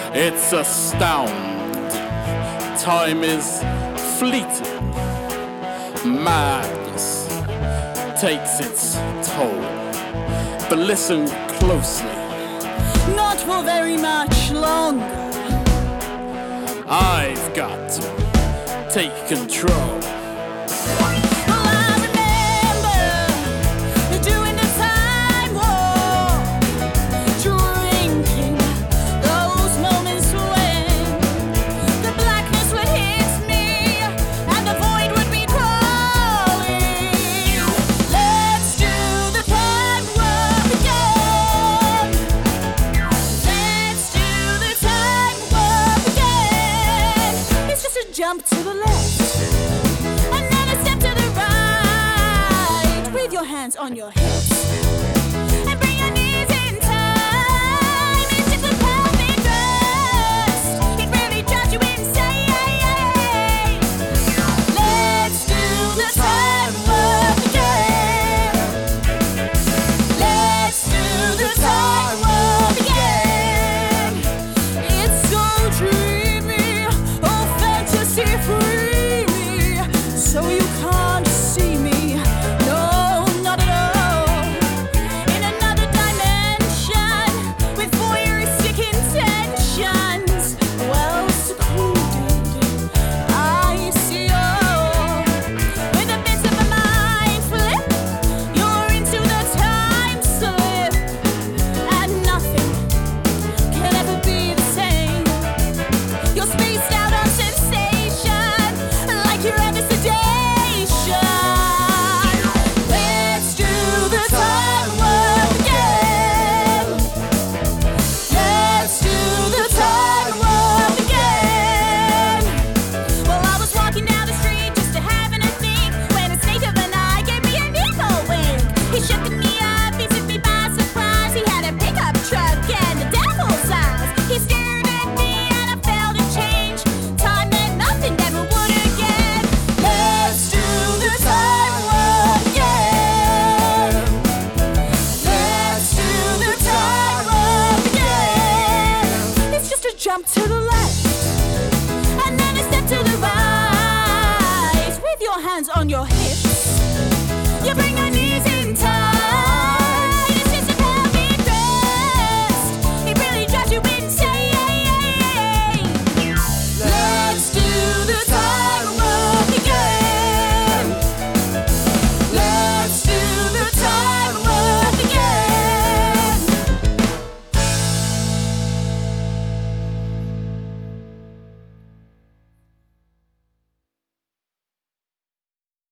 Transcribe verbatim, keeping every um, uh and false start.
It's astound. Time is fleeting. Madness takes its toll. But listen closely. Not for very much longer. I've got to take control. Jump to the left, and then a step to the right, with your hands on your hips.